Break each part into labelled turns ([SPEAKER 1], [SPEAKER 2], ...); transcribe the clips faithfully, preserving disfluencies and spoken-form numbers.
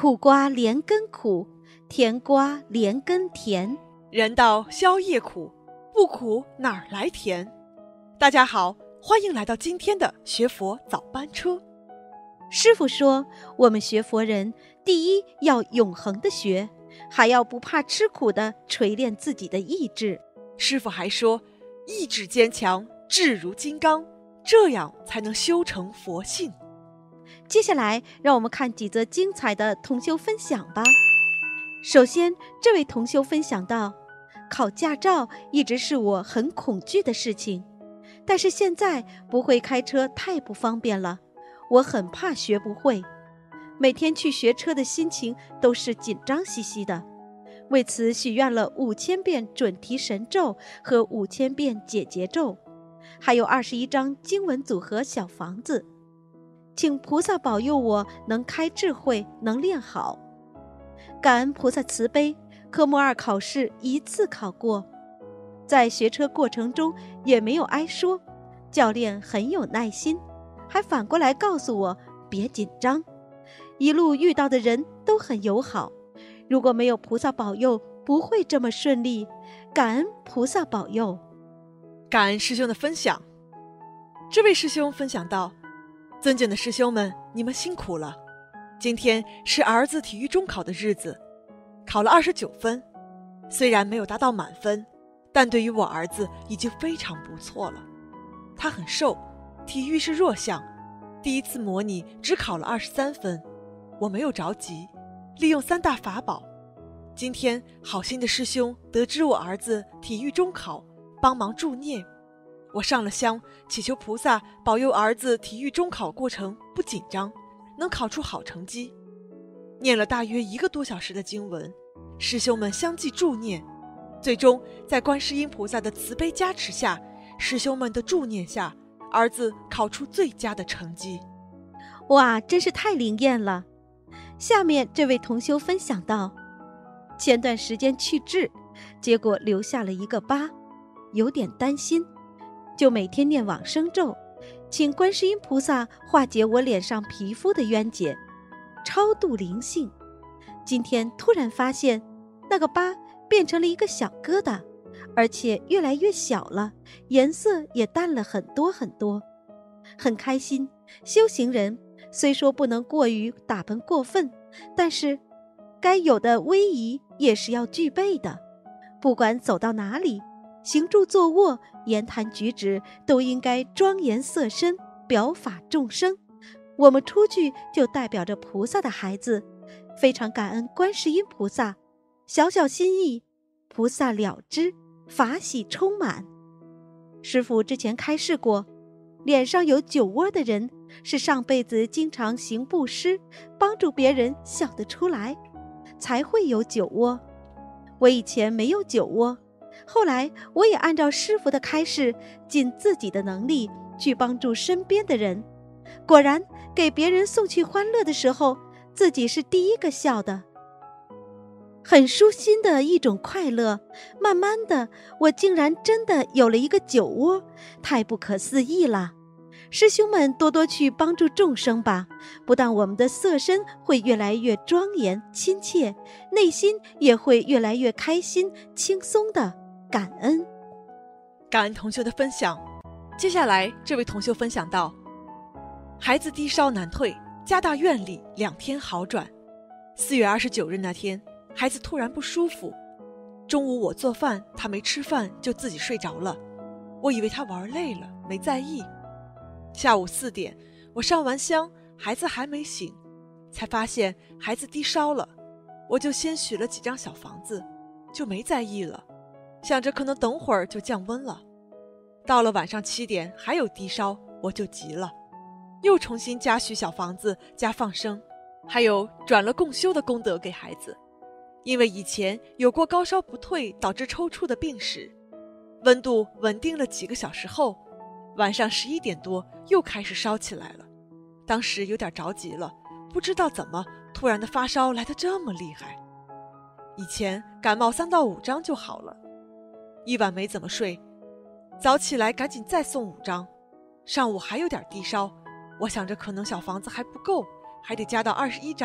[SPEAKER 1] 苦瓜连根苦，甜瓜连根甜。
[SPEAKER 2] 人道宵夜苦，不苦哪儿来甜？大家好，欢迎来到今天的学佛早班车。
[SPEAKER 1] 师父说，我们学佛人，第一要永恒的学，还要不怕吃苦的锤炼自己的意志。
[SPEAKER 2] 师父还说，意志坚强，志如金刚，这样才能修成佛性。
[SPEAKER 1] 接下来让我们看几则精彩的同修分享吧。首先，这位同修分享到，考驾照一直是我很恐惧的事情，但是现在不会开车太不方便了，我很怕学不会，每天去学车的心情都是紧张兮兮的，为此许愿了五千遍准提神咒和五千遍解结咒，还有二十一张经文组合小房子，请菩萨保佑我能开智慧，能练好。感恩菩萨慈悲，科目二考试一次考过，在学车过程中也没有挨说，教练很有耐心，还反过来告诉我别紧张，一路遇到的人都很友好，如果没有菩萨保佑不会这么顺利，感恩菩萨保佑。
[SPEAKER 2] 感恩师兄的分享。这位师兄分享到，尊敬的师兄们，你们辛苦了，今天是儿子体育中考的日子，考了二十九分，虽然没有达到满分，但对于我儿子已经非常不错了。他很瘦，体育是弱项，第一次模拟只考了二十三分，我没有着急，利用三大法宝。今天好心的师兄得知我儿子体育中考，帮忙助念，我上了香，祈求菩萨保佑儿子体育中考过程不紧张，能考出好成绩。念了大约一个多小时的经文，师兄们相继助念，最终在观世音菩萨的慈悲加持下，师兄们的助念下，儿子考出最佳的成绩。
[SPEAKER 1] 哇，真是太灵验了。下面这位同修分享到，前段时间去痣，结果留下了一个疤，有点担心，就每天念往生咒，请观世音菩萨化解我脸上皮肤的冤结，超度灵性。今天突然发现那个疤变成了一个小疙瘩，而且越来越小了，颜色也淡了很多很多，很开心。修行人虽说不能过于打扮过分，但是该有的威仪也是要具备的，不管走到哪里，行住坐卧，言谈举止都应该庄严色身，表法众生。我们出去就代表着菩萨的孩子，非常感恩观世音菩萨，小小心意，菩萨了知，法喜充满。师父之前开示过，脸上有酒窝的人是上辈子经常行布施，帮助别人笑得出来，才会有酒窝。我以前没有酒窝，后来我也按照师父的开示，尽自己的能力去帮助身边的人，果然给别人送去欢乐的时候，自己是第一个笑的，很舒心的一种快乐。慢慢的，我竟然真的有了一个酒窝，太不可思议了。师兄们多多去帮助众生吧，不但我们的色身会越来越庄严亲切，内心也会越来越开心轻松的。感恩
[SPEAKER 2] 感恩同修的分享。接下来这位同修分享到，孩子低烧难退，家大院里两天好转。四月二十九日那天，孩子突然不舒服，中午我做饭，他没吃饭就自己睡着了，我以为他玩累了，没在意。下午四点，我上完香，孩子还没醒，才发现孩子低烧了，我就先许了几张小房子，就没在意了，想着可能等会儿就降温了。到了晚上七点还有低烧，我就急了，又重新加许小房子加放生，还有转了共修的功德给孩子。因为以前有过高烧不退导致抽搐的病史，温度稳定了几个小时后，晚上十一点多又开始烧起来了，当时有点着急了，不知道怎么突然的发烧来得这么厉害。以前感冒三到五张就好了，一晚没怎么睡，早起来赶紧再送五张。上午还有点低烧，我想着可能小房子还不够，还得加到二十一张，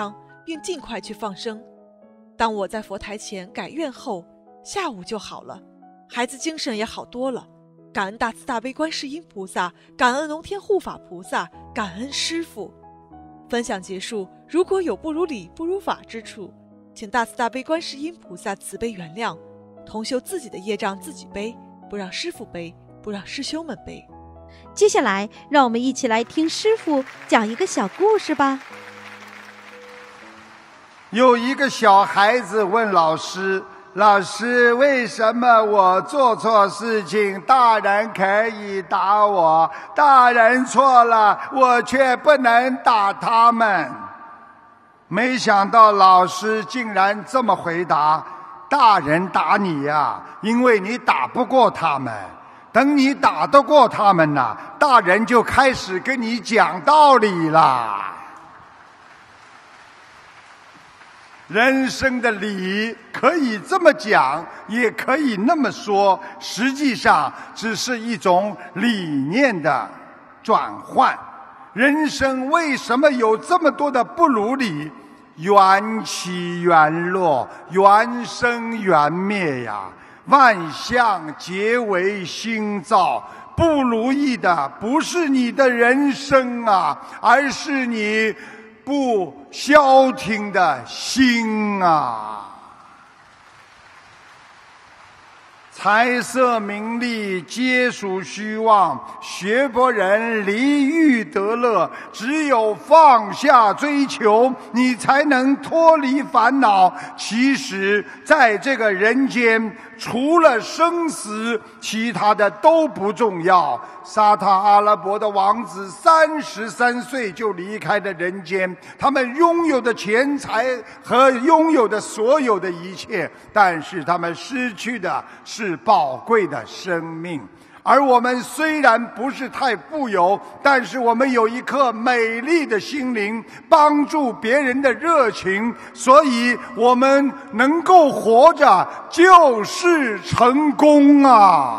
[SPEAKER 2] 并尽快去放生。当我在佛台前改愿后，下午就好了，孩子精神也好多了。感恩大慈大悲观世音菩萨，感恩龙天护法菩萨，感恩师父。分享结束，如果有不如理不如法之处，请大慈大悲观世音菩萨慈悲原谅。同修自己的业障自己背，不让师父背，不让师兄们背。
[SPEAKER 1] 接下来让我们一起来听师父讲一个小故事吧。
[SPEAKER 3] 有一个小孩子问老师，老师，为什么我做错事情大人可以打我，大人错了我却不能打他们？没想到老师竟然这么回答，大人打你呀，因为你打不过他们，等你打得过他们呢，大人就开始跟你讲道理啦。人生的理可以这么讲，也可以那么说，实际上只是一种理念的转换。人生为什么有这么多的不如理？缘起缘落，缘生缘灭呀，万象皆为心造。不如意的不是你的人生啊，而是你不消停的心啊。财色名利皆属虚妄，学佛人离欲得乐，只有放下追求，你才能脱离烦恼。其实在这个人间，除了生死，其他的都不重要。沙特阿拉伯的王子三十三岁就离开了人间，他们拥有的钱财和拥有的所有的一切，但是他们失去的是宝贵的生命。而我们虽然不是太富有，但是我们有一颗美丽的心灵，帮助别人的热情，所以我们能够活着就是成功啊！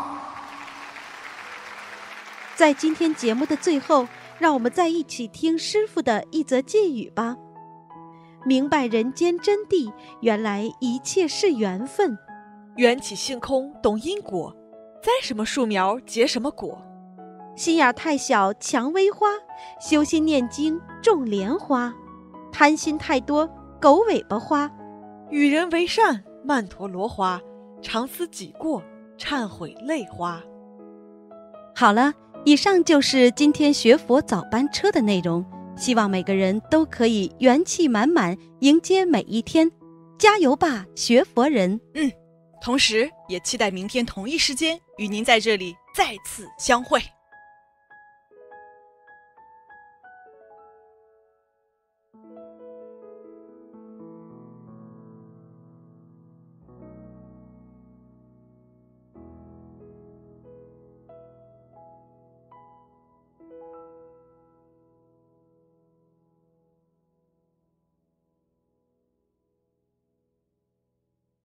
[SPEAKER 1] 在今天节目的最后，让我们再一起听师父的一则寄语吧。明白人间真谛，原来一切是缘分。
[SPEAKER 2] 缘起性空，懂因果，栽什么树苗结什么果。
[SPEAKER 1] 心眼太小蔷薇花，修心念经种莲花。贪心太多狗尾巴花，
[SPEAKER 2] 与人为善曼陀罗花，常思己过忏悔泪花。
[SPEAKER 1] 好了，以上就是今天学佛早班车的内容，希望每个人都可以元气满满迎接每一天，加油吧学佛人。
[SPEAKER 2] 嗯，同时也期待明天同一时间与您在这里再次相会。